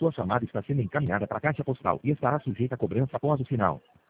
Sua chamada está sendo encaminhada para a caixa postal e estará sujeita a cobrança após o sinal.